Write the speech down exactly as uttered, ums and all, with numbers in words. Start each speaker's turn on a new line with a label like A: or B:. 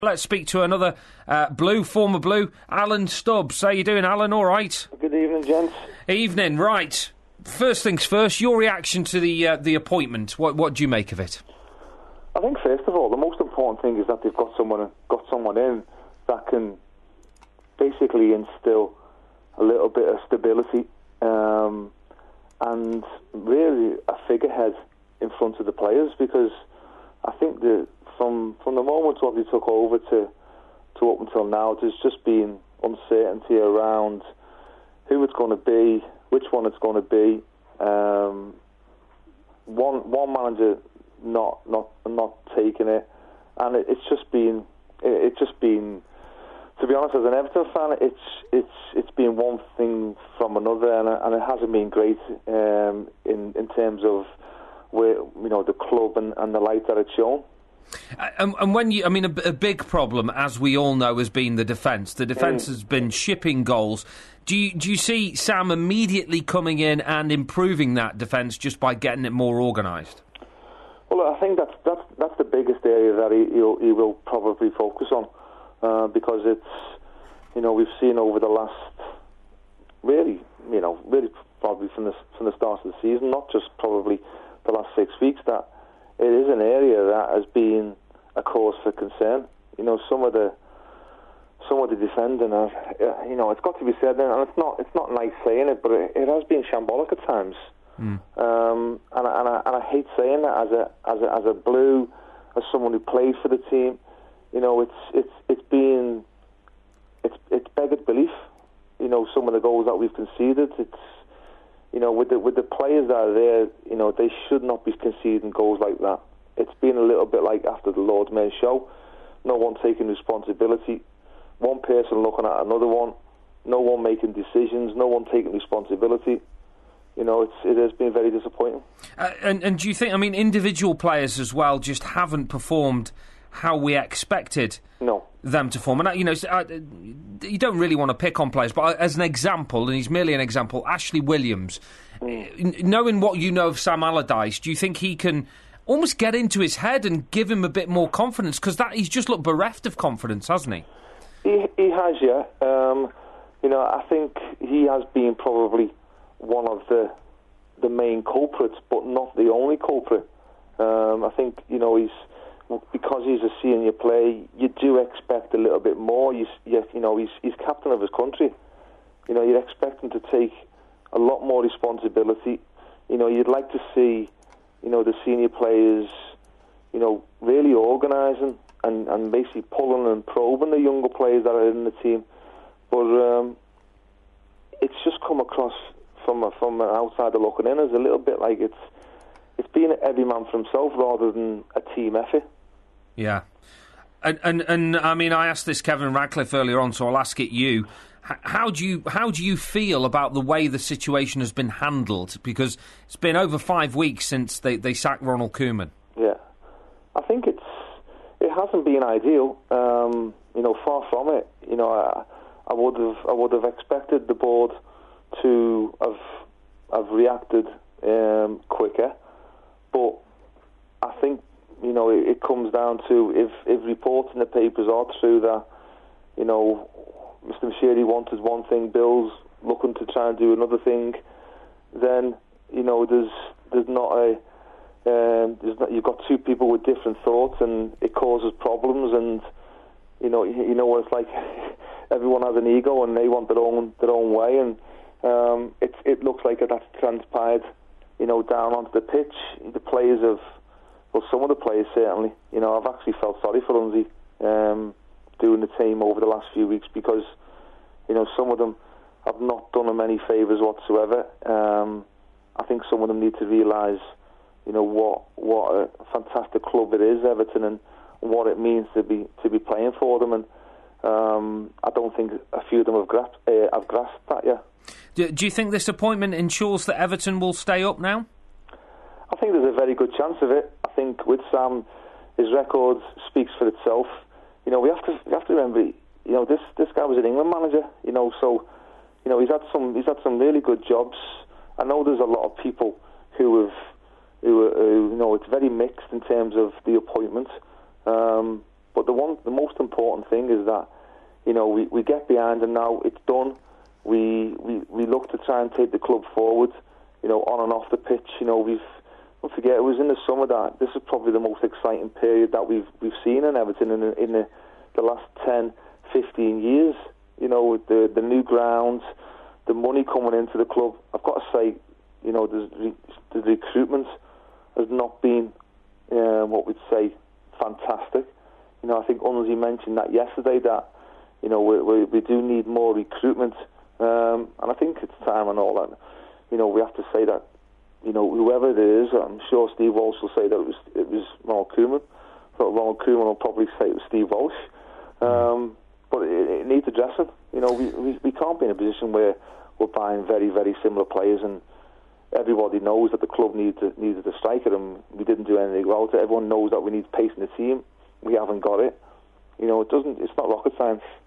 A: Let's speak to another uh, Blue, former Blue, Alan Stubbs. How you doing, Alan? All right?
B: Good evening, gents.
A: Evening, right. First things first, your reaction to the uh, the appointment. What what do you make of it?
B: I think, first of all, the most important thing is that they've got someone got someone in that can basically instill a little bit of stability um, and really a figurehead in front of the players, because I think that From from the moment what they took over to to up until now, there's just been uncertainty around who it's going to be, which one it's going to be. Um, one one manager not not not taking it, and it, it's just been it, it's just been. To be honest, as an Everton fan, it's it's it's been one thing from another, and, and it hasn't been great um, in in terms of where you know the club and, and the light that it's shown.
A: Uh, and, and when you, I mean, a, a big problem, as we all know, has been the defence. The defence mm. has been shipping goals. Do you do you see Sam immediately coming in and improving that defence just by getting it more organised?
B: Well, I think that's that's that's the biggest area that he he'll, he will probably focus on, uh, because it's you know we've seen over the last really you know really probably from the from the start of the season, not just probably the last six weeks that. It is an area that has been a cause for concern. You know, some of the some of the defending, are, you know, it's got to be said, and it's not it's not nice saying it, but it, it has been shambolic at times. Mm. Um, and, I, and, I, and I hate saying that as a as a as a Blue, as someone who played for the team. You know, it's it's it's been it's it's beggared belief. You know, some of the goals that we've conceded. It's You know, with the with the players that are there, you know, they should not be conceding goals like that. It's been a little bit like after the Lord's Mayor show. No one taking responsibility. One person looking at another one. No one making decisions. No one taking responsibility. You know, it's it has been very disappointing.
A: Uh, and, and do you think, I mean, individual players as well just haven't performed how we expected
B: no.
A: them to form? And, you know, you don't really want to pick on players, but as an example, and he's merely an example, Ashley Williams, mm. knowing what you know of Sam Allardyce, do you think he can almost get into his head and give him a bit more confidence? Because that he's just looked bereft of confidence, hasn't he?
B: He, he has, yeah. Um, you know, I think he has been probably one of the the main culprits, but not the only culprit. Um, I think, you know, he's because he's a senior player, you do expect a little bit more. You, you, you know, he's, he's captain of his country. You know, you'd expect him to take a lot more responsibility. You know, you'd like to see, you know, the senior players, you know, really organising and, and basically pulling and probing the younger players that are in the team. But um, it's just come across from a, from an outsider looking in as a little bit like it's it's been every man for himself rather than a team effort.
A: Yeah, and, and and I mean, I asked this Kevin Radcliffe earlier on, so I'll ask it you. H- how do you how do you feel about the way the situation has been handled? Because it's been over five weeks since they, they sacked Ronald Koeman.
B: Yeah, I think it's it hasn't been ideal. Um, you know, far from it. You know, I, I would have I would have expected the board to have have reacted um, quicker, but I think. You know, it, it comes down to if, if reports in the papers are true that, you know, Mister Moshiri wanted one thing, Bill's looking to try and do another thing, then, you know, there's there's not a, um, there's not, you've got two people with different thoughts and it causes problems and, you know, you, you know what it's like, everyone has an ego and they want their own their own way and um, it, it looks like that's transpired, you know, down onto the pitch. The players have Well, some of the players certainly. You know, I've actually felt sorry for Lindsay um, doing the team over the last few weeks because, you know, some of them have not done him any favours whatsoever. Um, I think some of them need to realise, you know, what what a fantastic club it is, Everton, and what it means to be to be playing for them. And um, I don't think a few of them have grasped, uh, have grasped that yet.
A: Do, do you think this appointment ensures that Everton will stay up now?
B: I think there's a very good chance of it. I think with Sam, his record speaks for itself. You know, we have to we have to remember, you know, this this guy was an England manager. You know, so you know he's had some he's had some really good jobs. I know there's a lot of people who have who, who you know it's very mixed in terms of the appointment. Um, But the one, the most important thing is that, you know, we, we get behind him now. It's done. We, we we look to try and take the club forward, you know, on and off the pitch. You know, we've don't forget it was in the summer that this is probably the most exciting period that we've we've seen in Everton in the, in the, the last ten, fifteen years. You know, with the the new grounds, the money coming into the club. I've got to say, you know, the, the recruitment has not been uh, what we'd say fantastic. You know, I think Unzi mentioned that yesterday that, you know, we, we, we do need more recruitment. Um, and I think it's time and all that. You know, we have to say that, you know, whoever it is, I'm sure Steve Walsh will say that it was it was Ronald Koeman. But Ronald Koeman will probably say it was Steve Walsh. Um, but it, it needs addressing. You know, we, we we can't be in a position where we're buying very, very similar players, and everybody knows that the club needs a, needed a striker, and we didn't do anything about it. Everyone knows that we need pace in the team. We haven't got it. You know, it doesn't. It's not rocket science.